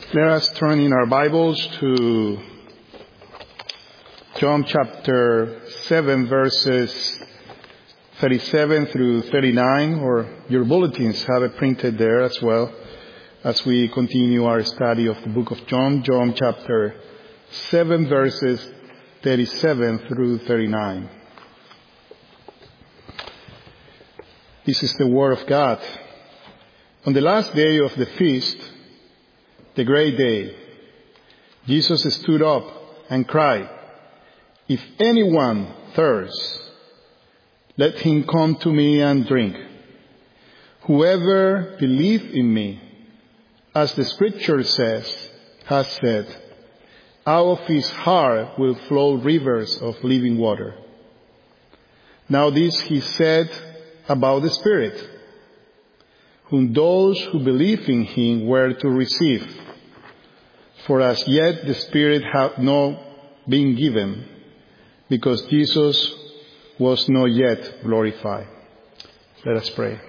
Let us turn in our Bibles to John chapter 7, verses 37 through 39, or your bulletins have it printed there as well, as we continue our study of the book of John. John chapter 7, verses 37 through 39. This is the Word of God. On the last day of the feast, the great day, Jesus stood up and cried, "If anyone thirsts, let him come to me and drink. Whoever believes in me, as the Scripture has said, out of his heart will flow rivers of living water." Now this he said about the Spirit, whom those who believe in him were to receive. For as yet the Spirit had not been given, because Jesus was not yet glorified. Let us pray.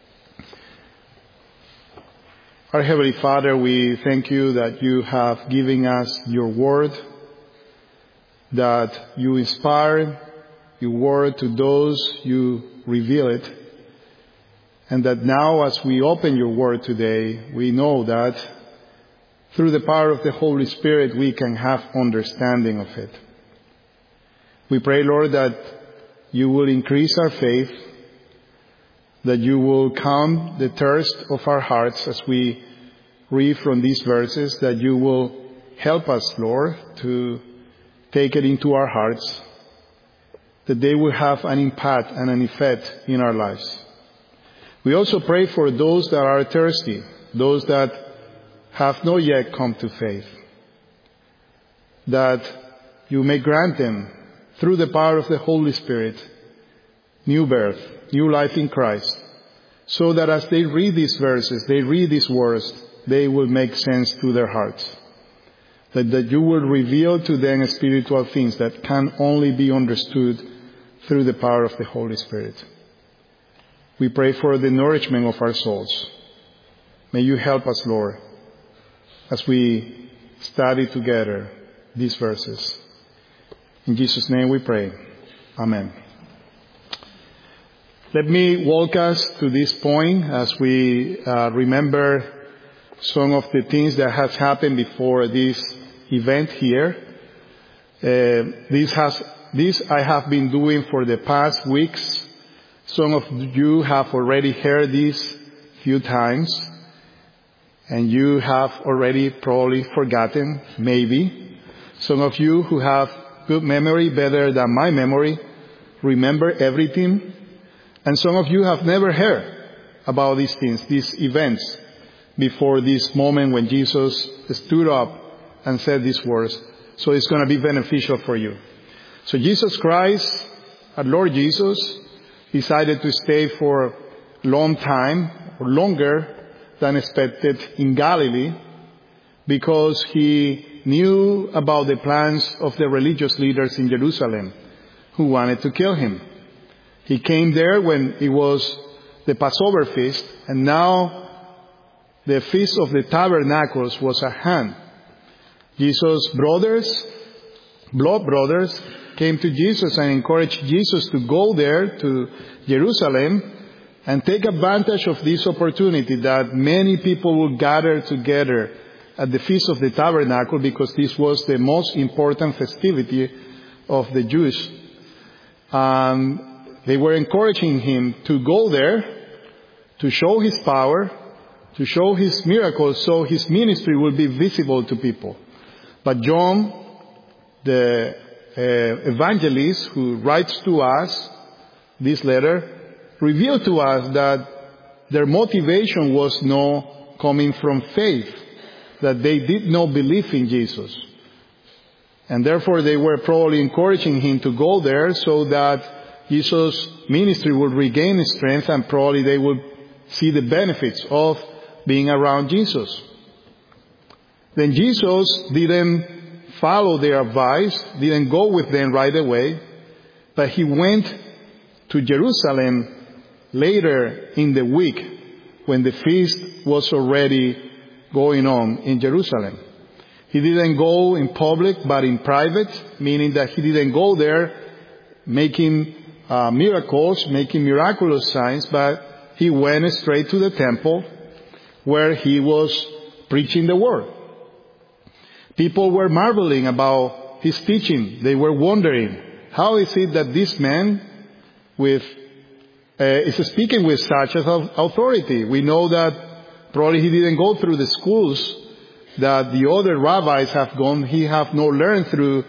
Our Heavenly Father, we thank you that you have given us your word, that you inspire your word to those you reveal it, and that now as we open your word today, we know that through the power of the Holy Spirit we can have understanding of it. We pray, Lord, that you will increase our faith, that you will calm the thirst of our hearts as we read from these verses, that you will help us, Lord, to take it into our hearts, that they will have an impact and an effect in our lives. We also pray for those that are thirsty, those that have not yet come to faith, that you may grant them, through the power of the Holy Spirit, new birth, new life in Christ, so that as they read these verses, they read these words, they will make sense to their hearts. That you will reveal to them spiritual things that can only be understood through the power of the Holy Spirit. We pray for the nourishment of our souls. May you help us, Lord, as we study together these verses. In Jesus' name we pray. Amen. Let me walk us to this point as we remember some of the things that has happened before this event here. This I have been doing for the past weeks. Some of you have already heard this few times, and you have already probably forgotten, maybe. Some of you who have good memory, better than my memory, remember everything. And some of you have never heard about these things, these events, before this moment when Jesus stood up and said these words. So it's going to be beneficial for you. So Jesus Christ, our Lord Jesus, decided to stay for a long time, or longer than expected, in Galilee, because he knew about the plans of the religious leaders in Jerusalem who wanted to kill him. He came there when it was the Passover feast, and now the Feast of the Tabernacles was at hand. Jesus' blood brothers, came to Jesus and encouraged Jesus to go there to Jerusalem and take advantage of this opportunity that many people will gather together at the Feast of the Tabernacle, because this was the most important festivity of the Jews. They were encouraging him to go there, to show his power, to show his miracles, so his ministry will be visible to people. But John, the evangelist who writes to us this letter, revealed to us that their motivation was not coming from faith, that they did not believe in Jesus. And therefore they were probably encouraging him to go there so that Jesus' ministry would regain strength, and probably they would see the benefits of being around Jesus. Then Jesus didn't follow their advice, didn't go with them right away, but he went to Jerusalem later in the week when the feast was already going on in Jerusalem. He didn't go in public, but in private, meaning that he didn't go there making miracles, making miraculous signs, but he went straight to the temple where he was preaching the word. People were marveling about his teaching. They were wondering, how is it that this man is speaking with such authority? We know that probably he didn't go through the schools that the other rabbis have gone. He have not learned through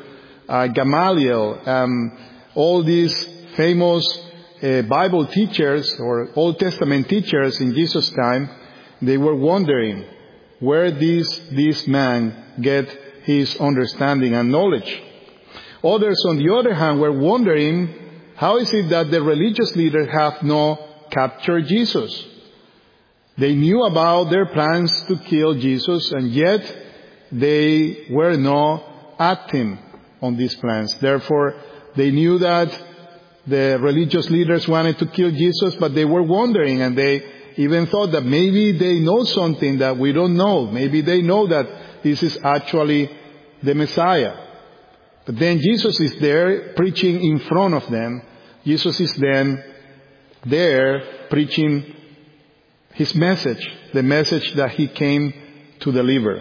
Gamaliel, all these famous Bible teachers or Old Testament teachers in Jesus' time. They were wondering where this man get his understanding and knowledge. Others, on the other hand, were wondering, how is it that the religious leaders have not captured Jesus? They knew about their plans to kill Jesus, and yet they were not acting on these plans. Therefore, they knew that the religious leaders wanted to kill Jesus, but they were wondering, and they even thought that maybe they know something that we don't know. Maybe they know that this is actually the Messiah. But then Jesus is there preaching in front of them. Jesus is then there preaching his message, the message that he came to deliver.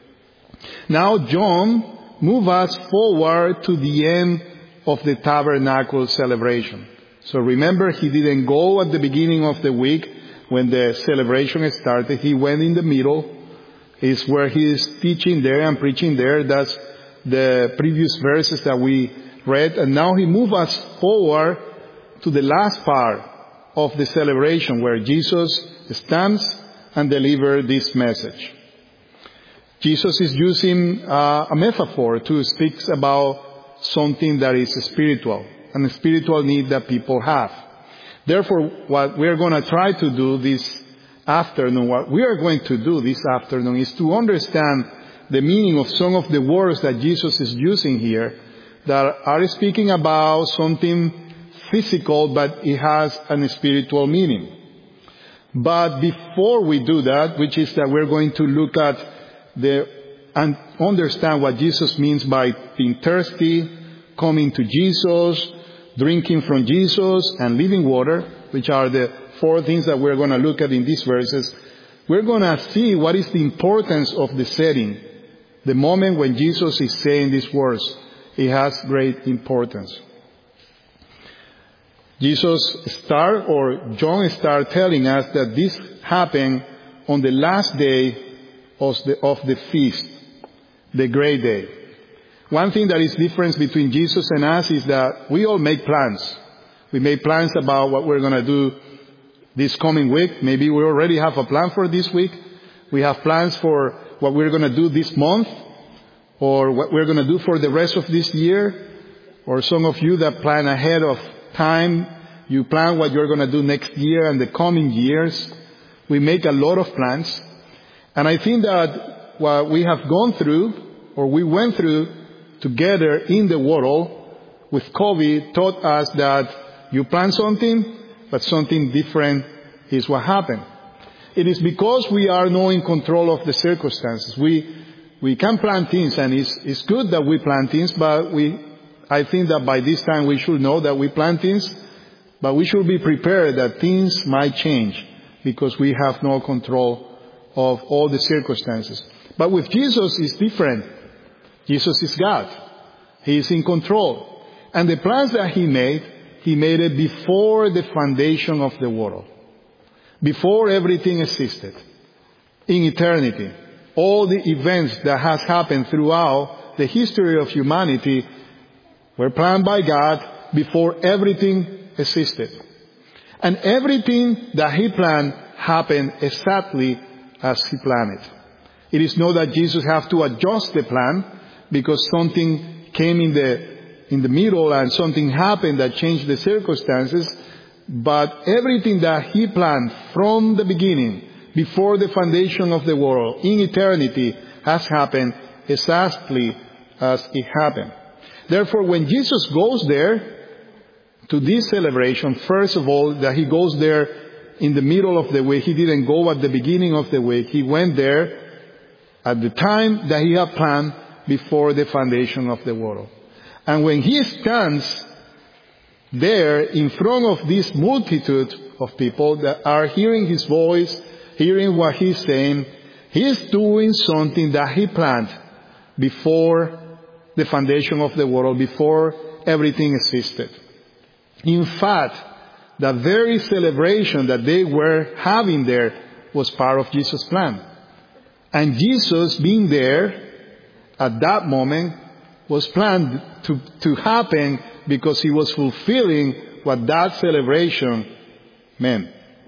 Now John moves us forward to the end of the tabernacle celebration. So remember, he didn't go at the beginning of the week when the celebration started. He went in the middle. Is where he is teaching there and preaching there. That's the previous verses that we read. And now he moves us forward to the last part of the celebration where Jesus stands and delivers this message. Jesus is using a metaphor to speak about something that is spiritual, and a spiritual need that people have. Therefore, what we are going to try to do this afternoon, what we are going to do this afternoon is to understand the meaning of some of the words that Jesus is using here that are speaking about something physical, but it has a spiritual meaning. But before we do that, which is that we're going to look at and understand what Jesus means by being thirsty, coming to Jesus, drinking from Jesus, and living water, which are the 4 things that we're going to look at in these verses. We're going to see what is the importance of the setting. The moment when Jesus is saying these words, it has great importance. John started telling us that this happened on the last day of the feast, the great day. One thing that is different between Jesus and us is that we all make plans. We make plans about what we're going to do this coming week. Maybe we already have a plan for this week. We have plans for what we're going to do this month, or what we're going to do for the rest of this year. Or some of you that plan ahead of time, you plan what you're going to do next year and the coming years. We make a lot of plans. And I think that what we have gone through, or we went through together in the world with COVID, taught us that you plan something, but something different is what happened. It is because we are not in control of the circumstances. We can plan things, and it's good that we plan things, but I think that by this time we should know that we plan things, but we should be prepared that things might change because we have no control of all the circumstances. But with Jesus, it's different. Jesus is God. He is in control. And the plans that He made it before the foundation of the world. Before everything existed. In eternity. All the events that has happened throughout the history of humanity were planned by God before everything existed. And everything that He planned happened exactly as He planned it. It is not that Jesus have to adjust the plan because something came in the middle and something happened that changed the circumstances. But everything that He planned from the beginning, before the foundation of the world, in eternity, has happened exactly as it happened. Therefore, when Jesus goes there to this celebration, first of all, that He goes there in the middle of the week. He didn't go at the beginning of the week. He went there at the time that he had planned before the foundation of the world. And when he stands there in front of this multitude of people that are hearing his voice, hearing what he's saying, he's doing something that he planned before the foundation of the world, before everything existed. In fact, the very celebration that they were having there was part of Jesus' plan. And Jesus being there at that moment was planned to happen because he was fulfilling what that celebration meant.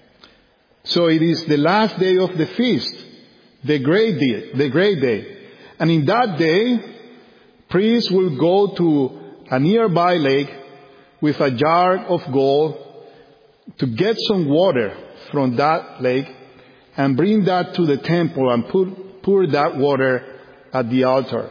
So it is the last day of the feast, the great day. And in that day, priests will go to a nearby lake with a jar of gold to get some water from that lake and bring that to the temple and pour that water at the altar.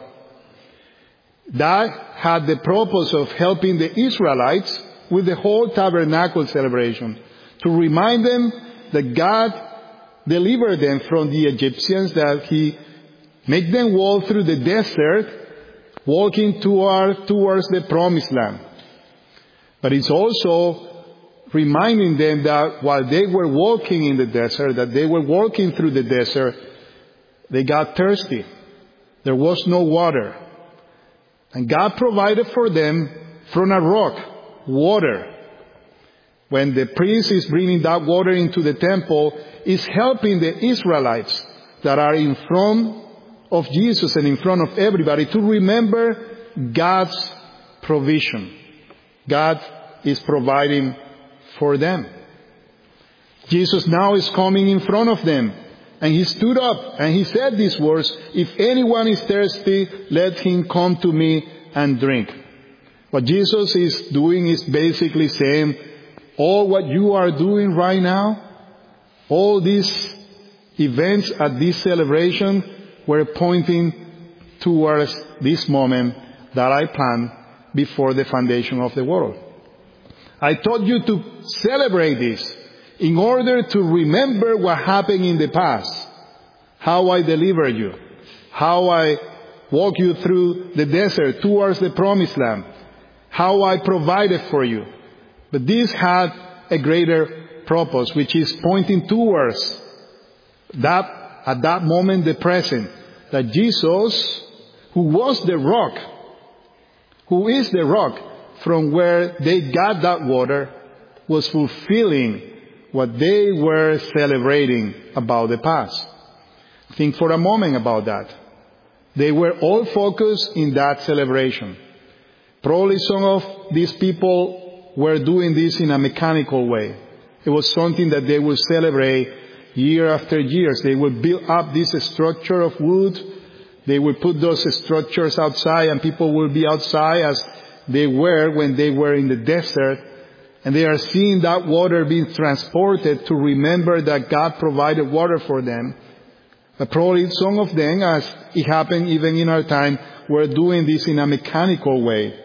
That had the purpose of helping the Israelites with the whole tabernacle celebration, to remind them that God delivered them from the Egyptians, that He made them walk through the desert, walking towards the promised land. But it's also reminding them that while they were walking in the desert, that they were walking through the desert, they got thirsty. There was no water. And God provided for them from a rock, water. When the priest is bringing that water into the temple, is helping the Israelites that are in front of Jesus and in front of everybody to remember God's provision. God is providing for them. Jesus now is coming in front of them. And he stood up and he said these words, "If anyone is thirsty, let him come to me and drink." What Jesus is doing is basically saying, all what you are doing right now, all these events at this celebration were pointing towards this moment that I planned before the foundation of the world. I taught you to celebrate this in order to remember what happened in the past, how I delivered you, how I walked you through the desert towards the promised land, how I provided for you. But this had a greater purpose, which is pointing towards that, at that moment, the present, that Jesus, who was the rock, who is the rock from where they got that water, was fulfilling what they were celebrating about the past. Think for a moment about that. They were all focused in that celebration. Probably some of these people were doing this in a mechanical way. It was something that they would celebrate year after year. They would build up this structure of wood. They would put those structures outside, and people would be outside as they were when they were in the desert. And they are seeing that water being transported to remember that God provided water for them. But probably some of them, as it happened even in our time, were doing this in a mechanical way.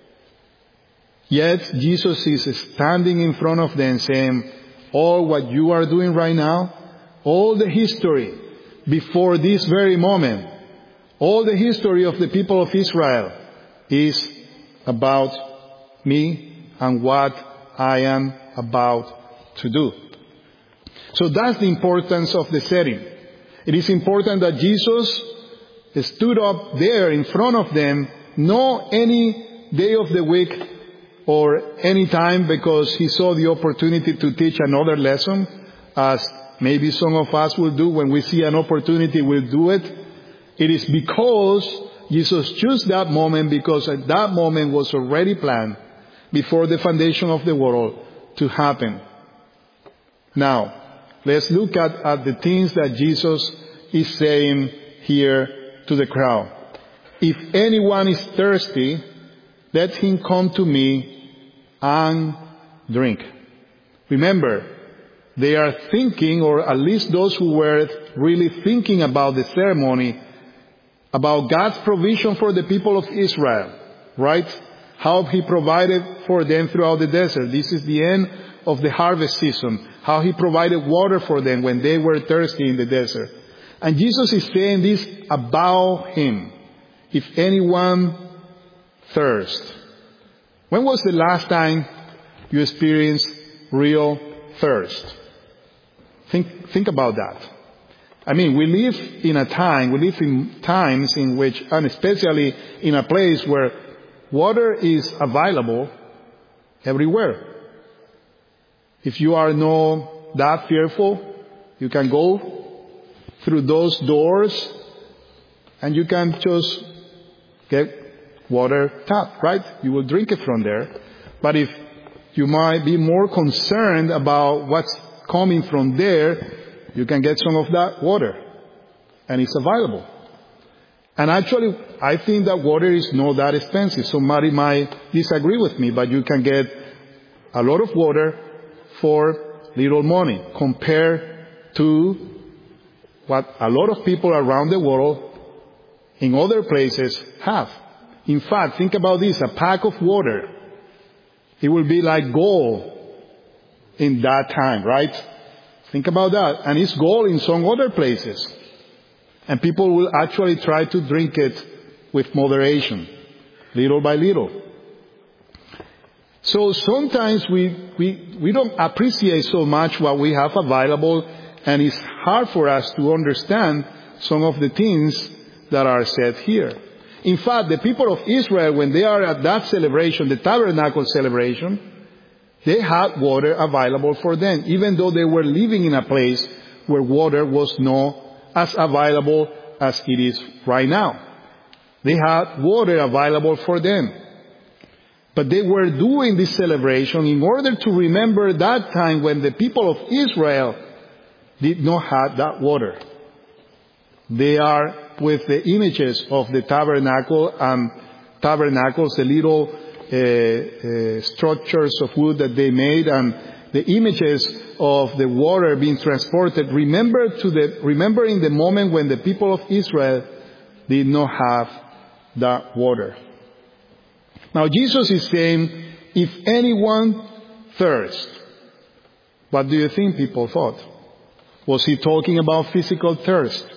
Yet Jesus is standing in front of them saying, all what you are doing right now, all the history before this very moment, all the history of the people of Israel is about me and what I am about to do. So that's the importance of the setting. It is important that Jesus stood up there in front of them, not any day of the week or any time because he saw the opportunity to teach another lesson, as maybe some of us will do when we see an opportunity, we'll do it. It is because Jesus chose that moment, because that moment was already planned before the foundation of the world to happen. Now, let's look at the things that Jesus is saying here to the crowd. If anyone is thirsty, let him come to me and drink. Remember, they are thinking, or at least those who were really thinking about the ceremony, about God's provision for the people of Israel, right? How He provided for them throughout the desert. This is the end of the harvest season. How He provided water for them when they were thirsty in the desert. And Jesus is saying this about him. If anyone thirsts. When was the last time you experienced real thirst? Think about that. I mean, we live in times in which, and especially in a place where water is available everywhere. If you are not that fearful, you can go through those doors and you can just get water tap, right? You will drink it from there. But if you might be more concerned about what's coming from there, you can get some of that water. And it's available. And actually, I think that water is not that expensive. Somebody might disagree with me, but you can get a lot of water for little money compared to what a lot of people around the world in other places have. In fact, think about this, a pack of water, it will be like gold in that time, right? Think about that. And it's gold in some other places. And people will actually try to drink it with moderation, little by little. So sometimes we don't appreciate so much what we have available, and it's hard for us to understand some of the things that are said here. In fact, the people of Israel, when they are at that celebration, the tabernacle celebration, they had water available for them, even though they were living in a place where water was not as available as it is right now. They had water available for them. But they were doing this celebration in order to remember that time when the people of Israel did not have that water. They are with the images of the tabernacle and tabernacles, the little structures of wood that they made, and the images of the water being transported. Remembering the moment when the people of Israel did not have that water. Now Jesus is saying, if anyone thirsts, what do you think people thought? Was he talking about physical thirst?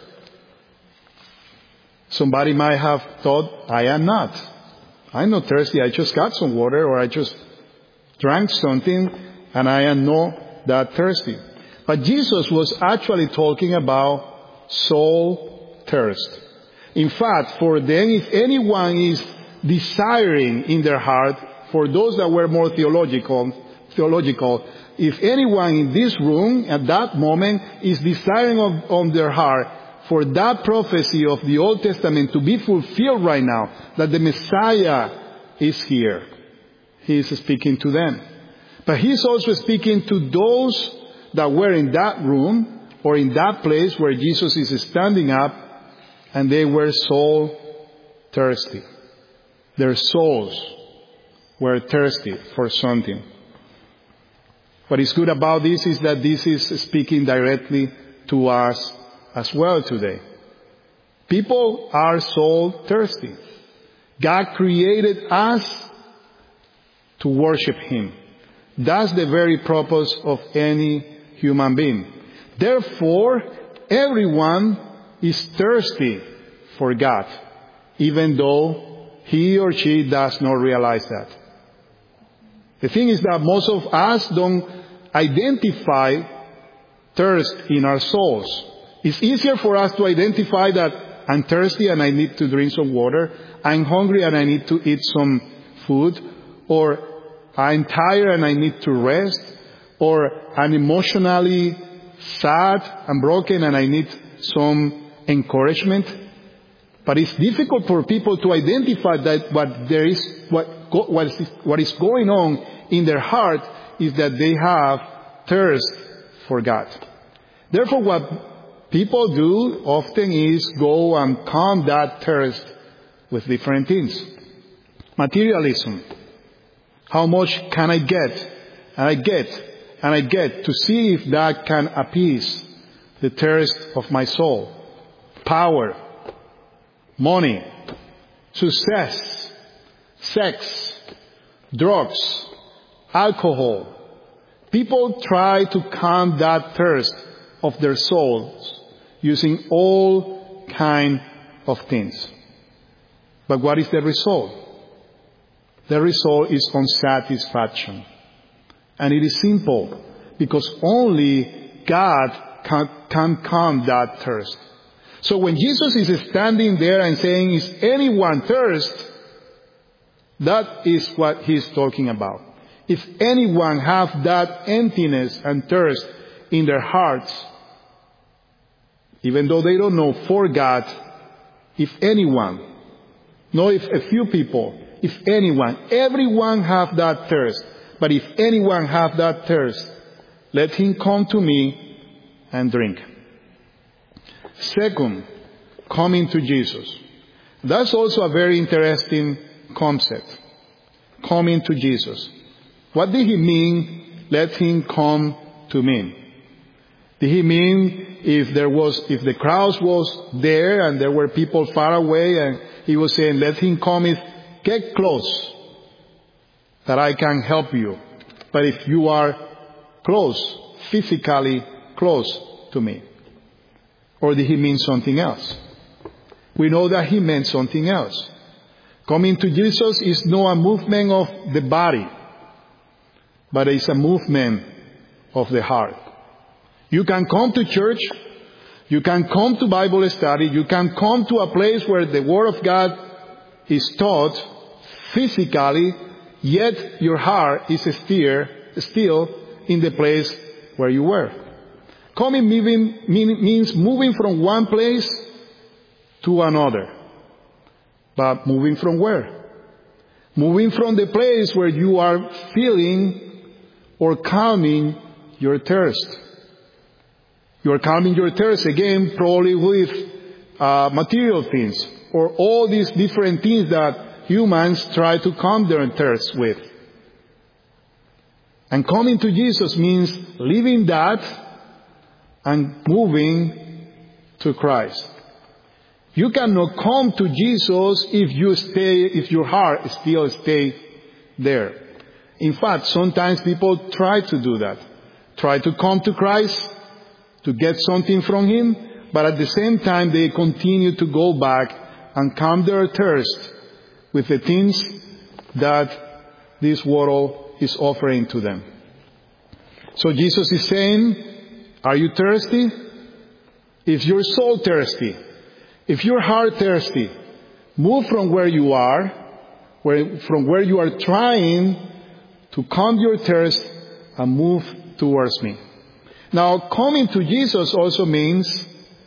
Somebody might have thought, I am not. I'm not thirsty. I just got some water, or I just drank something and I am not that thirsty. But Jesus was actually talking about soul thirst. In fact, for them, if anyone is desiring in their heart, for those that were more theological, if anyone in this room at that moment is desiring on their heart for that prophecy of the Old Testament to be fulfilled right now, that the Messiah is here, he is speaking to them. But he's also speaking to those that were in that room or in that place where Jesus is standing up, and they were soul thirsty. Their souls were thirsty for something. What is good about this is that this is speaking directly to us as well today. People are soul thirsty. God created us to worship him. That's the very purpose of any human being. Therefore, everyone is thirsty for God, even though he or she does not realize that. The thing is that most of us don't identify thirst in our souls. It's easier for us to identify that I'm thirsty and I need to drink some water. I'm hungry and I need to eat some food. Or I'm tired and I need to rest. Or I'm emotionally sad and broken and I need some encouragement. But it's difficult for people to identify that what is going on in their heart is that they have thirst for God. Therefore, what people do often is go and calm that thirst with different things. Materialism. How much can I get? And I get, and I get, to see if that can appease the thirst of my soul. Power, money, success, sex, drugs, alcohol. People try to calm that thirst of their souls using all kind of things. But what is the result? The result is unsatisfaction. And it is simple, because only God can calm that thirst. So when Jesus is standing there and saying, is anyone thirst? That is what he's talking about. If anyone have that emptiness and thirst in their hearts, even though they don't know for God, if anyone, not if a few people, if anyone, everyone have that thirst. But if anyone have that thirst, let him come to me and drink. Second, coming to Jesus. That's also a very interesting concept. Coming to Jesus. What did he mean, let him come to me? Did he mean if the crowd was there and there were people far away and he was saying, let him come, get close, that I can help you. But if you are close, physically close to me. Or did he mean something else? We know that he meant something else. Coming to Jesus is not a movement of the body, but it's a movement of the heart. You can come to church, you can come to Bible study, you can come to a place where the Word of God is taught physically, yet your heart is still in the place where you were. Coming means moving from one place to another. But moving from where? Moving from the place where you are feeling or calming your thirst. You are calming your thirst again, probably with material things, or all these different things that humans try to calm their thirst with. And coming to Jesus means leaving that and moving to Christ. You cannot come to Jesus if your heart still stays there. In fact, sometimes people try to do that. Try to come to Christ to get something from Him, but at the same time they continue to go back and calm their thirst with the things that this world is offering to them. So Jesus is saying, are you thirsty? If your soul thirsty, if your heart thirsty, move from where you are, from where you are trying to calm your thirst and move towards me. Now, coming to Jesus also means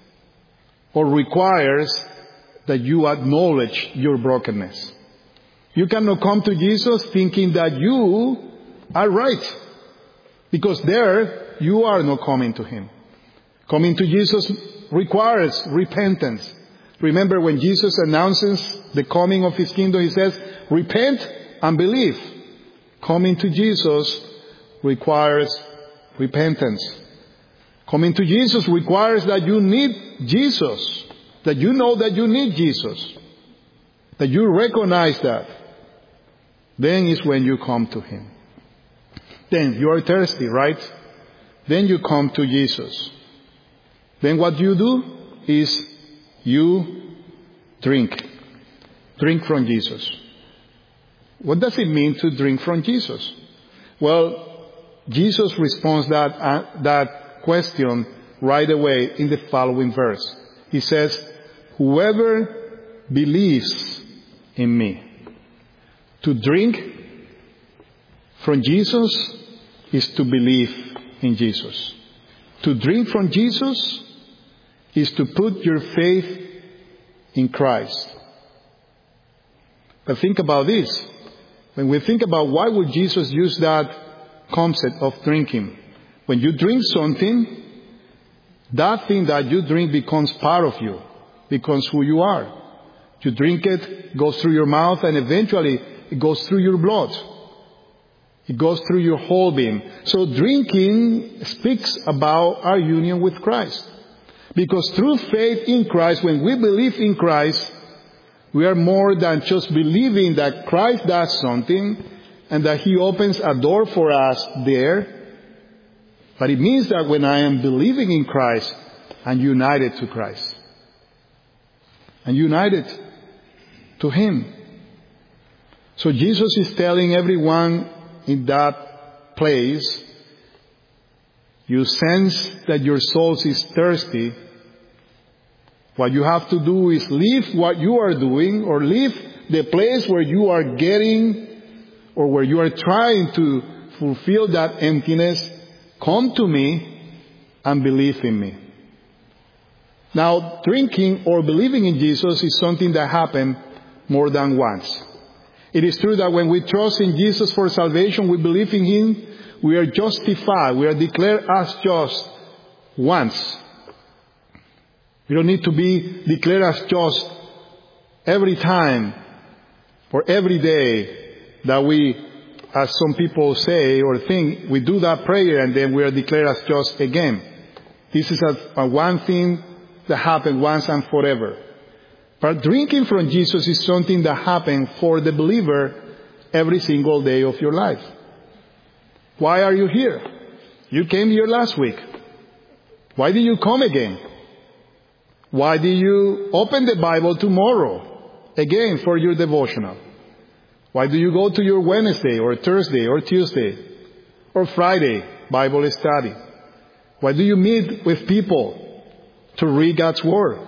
or requires that you acknowledge your brokenness. You cannot come to Jesus thinking that you are right, because there you are not coming to Him. Coming to Jesus requires repentance. Remember, when Jesus announces the coming of His kingdom, He says, repent and believe. Coming to Jesus requires repentance. Coming to Jesus requires that you need Jesus, that you know that you need Jesus, that you recognize that. Then is when you come to Him. Then you are thirsty, right? Then you come to Jesus. Then what you do is you drink. Drink from Jesus. What does it mean to drink from Jesus? Well, Jesus responds that question right away in the following verse. He says, whoever believes in me. To drink from Jesus is to believe in Jesus. To drink from Jesus is to put your faith in Christ. But think about this. When we think about why would Jesus use that concept of drinking? When you drink something, that thing that you drink becomes part of you, becomes who you are. You drink it, goes through your mouth, and eventually it goes through your blood. It goes through your whole being. So drinking speaks about our union with Christ. Because through faith in Christ, when we believe in Christ, we are more than just believing that Christ does something and that He opens a door for us there. But it means that when I am believing in Christ, and united to Christ. And united to Him. So Jesus is telling everyone in that place, you sense that your soul is thirsty. What you have to do is leave what you are doing, or leave the place where you are getting, or where you are trying to fulfill that emptiness. Come to me and believe in me. Now, drinking or believing in Jesus is something that happened more than once. It is true that when we trust in Jesus for salvation, we believe in Him, we are justified, we are declared as just once. We don't need to be declared as just every time or every day that we, as some people say or think, we do that prayer and then we are declared as just again. This is a one thing that happened once and forever. But drinking from Jesus is something that happens for the believer every single day of your life. Why are you here? You came here last week. Why did you come again? Why did you open the Bible tomorrow again for your devotional? Why do you go to your Wednesday or Thursday or Tuesday or Friday Bible study? Why do you meet with people to read God's Word?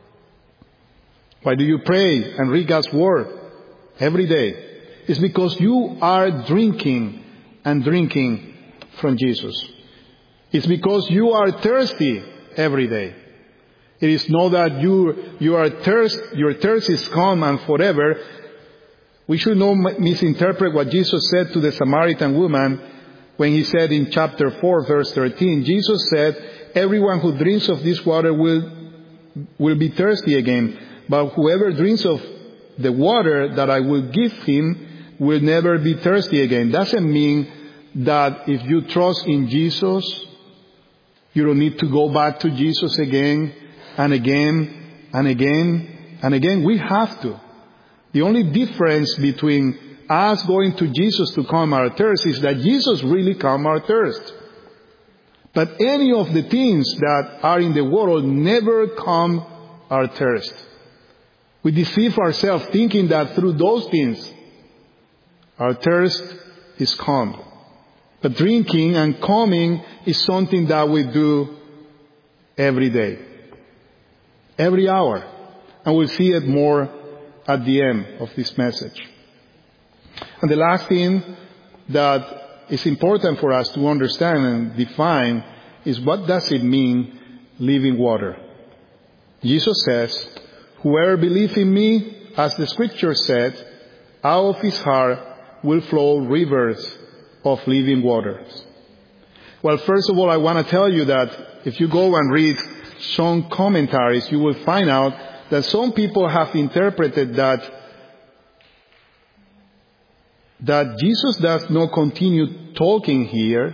Why do you pray and read God's Word every day? It's because you are drinking and drinking from Jesus. It's because you are thirsty every day. It is not that your thirst is gone and forever. We should not misinterpret what Jesus said to the Samaritan woman when He said in chapter 4, verse 13, Jesus said, everyone who drinks of this water will be thirsty again. But whoever drinks of the water that I will give him will never be thirsty again. Doesn't mean that if you trust in Jesus, you don't need to go back to Jesus again and again and again and again. We have to. The only difference between us going to Jesus to calm our thirst is that Jesus really calms our thirst. But any of the things that are in the world never calm our thirst. We deceive ourselves thinking that through those things our thirst is calmed. But drinking and calming is something that we do every day, every hour. And we'll see it more at the end of this message. And the last thing that is important for us to understand and define is, what does it mean, living water? Jesus says, whoever believes in me, as the scripture said, out of his heart will flow rivers of living waters. Well, first of all, I want to tell you that if you go and read some commentaries, you will find out that some people have interpreted that Jesus does not continue talking here.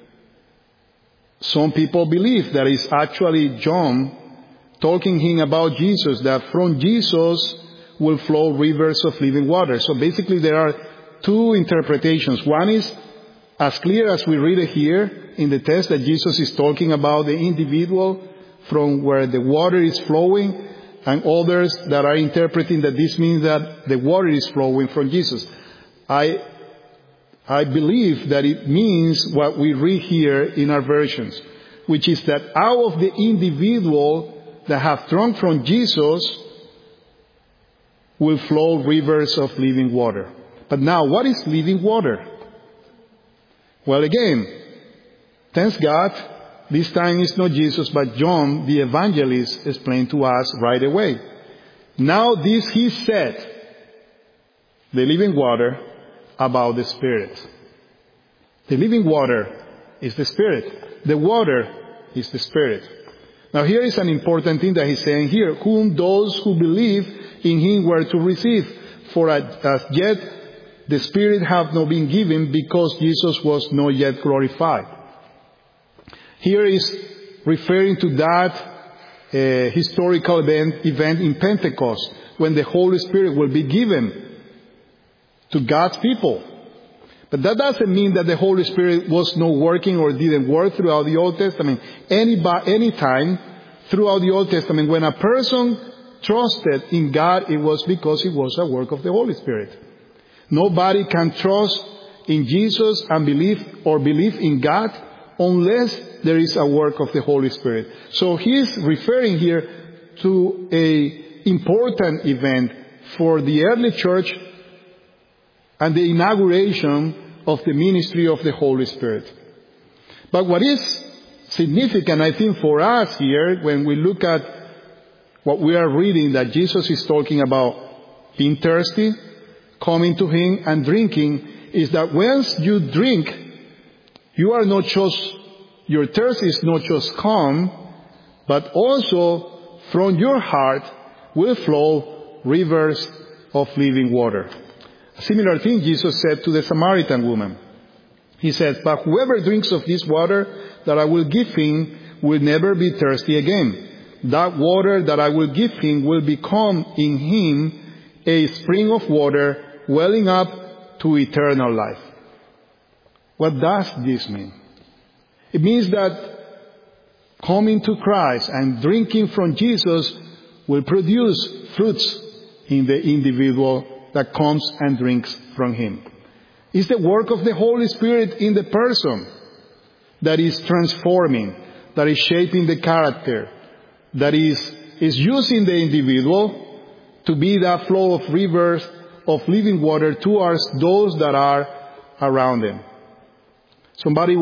Some people believe that it's actually John talking him about Jesus, that from Jesus will flow rivers of living water. So basically there are two interpretations. One is as clear as we read it here in the text, that Jesus is talking about the individual from where the water is flowing, and others that are interpreting that this means that the water is flowing from Jesus. I believe that it means what we read here in our versions, which is that out of the individual that have drunk from Jesus will flow rivers of living water. But now, what is living water? Well, again, thanks God, this time it's not Jesus, but John, the evangelist, explained to us right away. Now this he said, the living water, about the Spirit. The living water is the Spirit. The water is the Spirit. Now here is an important thing that he's saying here. Whom those who believe in him were to receive. For as yet the Spirit have not been given, because Jesus was not yet glorified. Here is referring to that historical event in Pentecost, when the Holy Spirit will be given to God's people. But that doesn't mean that the Holy Spirit was not working or didn't work throughout the Old Testament. Any time throughout the Old Testament, when a person trusted in God, it was because it was a work of the Holy Spirit. Nobody can trust in Jesus and believe in God unless there is a work of the Holy Spirit. So he's referring here to an important event for the early church and the inauguration of the ministry of the Holy Spirit. But what is significant, I think, for us here, when we look at what we are reading, that Jesus is talking about being thirsty, coming to Him and drinking, is that once you drink, you are not just, your thirst is not just calm, but also from your heart will flow rivers of living water. A similar thing Jesus said to the Samaritan woman. He said, but whoever drinks of this water that I will give him will never be thirsty again. That water that I will give him will become in him a spring of water welling up to eternal life. What does this mean? It means that coming to Christ and drinking from Jesus will produce fruits in the individual that comes and drinks from Him. It's the work of the Holy Spirit in the person that is transforming, that is shaping the character, that is using the individual to be that flow of rivers of living water towards those that are around them. Somebody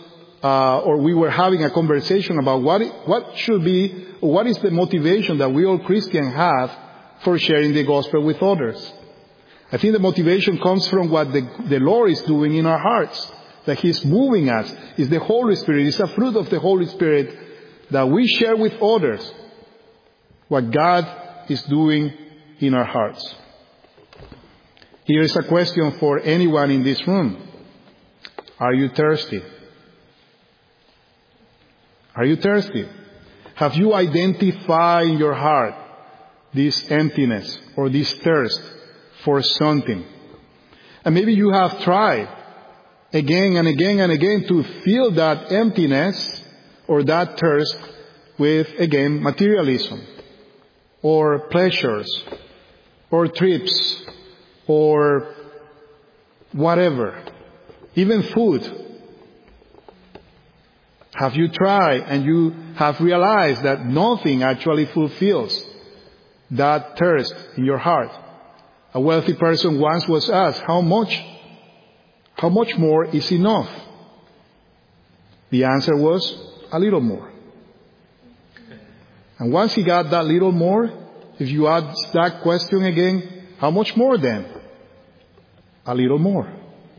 we were having a conversation about what should be, or what is the motivation that we all Christians have for sharing the gospel with others. I think the motivation comes from what the Lord is doing in our hearts, that He's moving us. It's the Holy Spirit. It's a fruit of the Holy Spirit that we share with others what God is doing in our hearts. Here is a question for anyone in this room. Are you thirsty? Are you thirsty? Have you identified in your heart this emptiness or this thirst for something? And maybe you have tried again and again and again to fill that emptiness or that thirst with, again, materialism or pleasures or trips or whatever, even food. Have you tried and you have realized that nothing actually fulfills that thirst in your heart? A wealthy person once was asked, how much more is enough? The answer was, a little more. And once he got that little more, if you ask that question again, how much more then? A little more.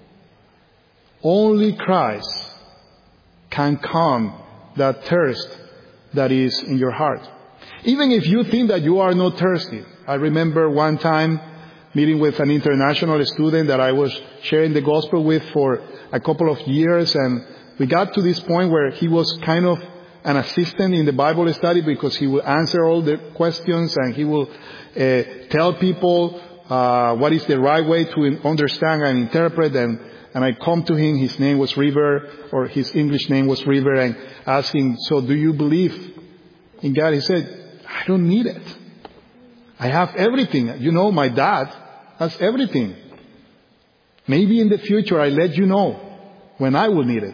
Only Christ can calm that thirst that is in your heart. Even if you think that you are not thirsty. I remember one time meeting with an international student that I was sharing the gospel with for a couple of years, and we got to this point where he was kind of an assistant in the Bible study because he will answer all the questions and he will tell people what is the right way to understand and interpret. And I come to him, his name was River, or his English name was River, and asked him, so do you believe in God? He said, I don't need it. I have everything. You know, my dad has everything. Maybe in the future I'll let you know when I will need it.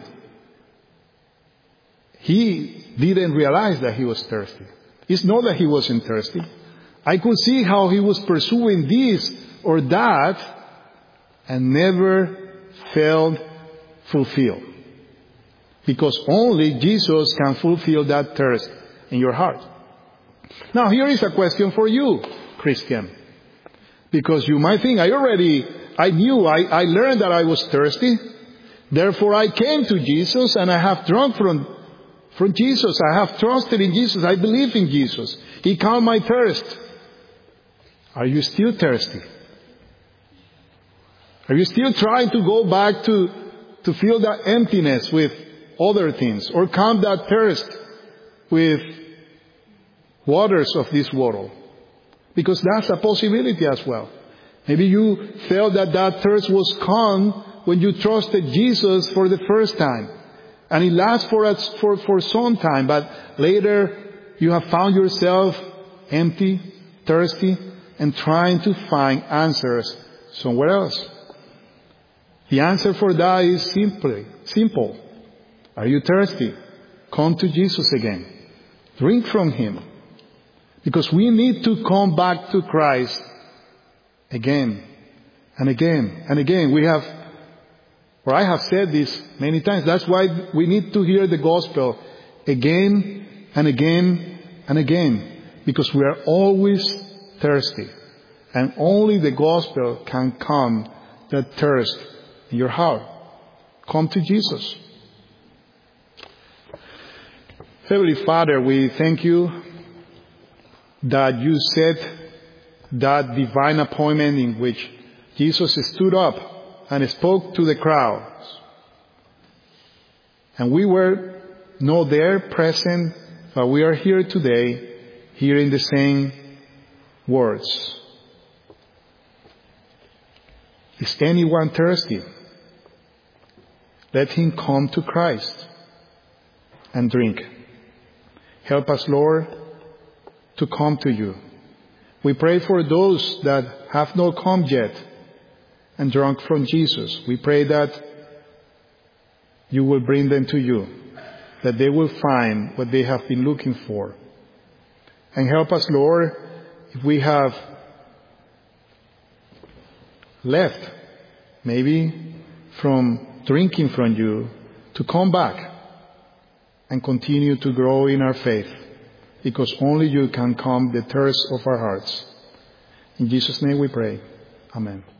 He didn't realize that he was thirsty. It's not that he wasn't thirsty. I could see how he was pursuing this or that and never felt fulfilled. Because only Jesus can fulfill that thirst in your heart. Now here is a question for you, Christian. Because you might think, I learned that I was thirsty. Therefore I came to Jesus and I have drunk from Jesus. I have trusted in Jesus. I believe in Jesus. He calmed my thirst. Are you still thirsty? Are you still trying to go back to fill that emptiness with other things? Or calm that thirst with waters of this world? Because that's a possibility as well. Maybe you felt that thirst was calm when you trusted Jesus for the first time. And it lasts for some time, but later you have found yourself empty, thirsty, and trying to find answers somewhere else. The answer for that is simple. Are you thirsty? Come to Jesus again. Drink from Him. Because we need to come back to Christ again and again and again. I have said this many times. That's why we need to hear the gospel again and again and again. Because we are always thirsty. And only the gospel can calm that thirst in your heart. Come to Jesus. Heavenly Father, we thank you that you set that divine appointment in which Jesus stood up and spoke to the crowds. And we were not there present, but we are here today, hearing the same words. Is anyone thirsty? Let him come to Christ and drink. Help us, Lord, to come to you. We pray for those that have not come yet and drunk from Jesus. We pray that you will bring them to you, that they will find what they have been looking for. And help us, Lord, if we have left, maybe from drinking from you, to come back and continue to grow in our faith, because only you can calm the thirst of our hearts. In Jesus' name we pray. Amen.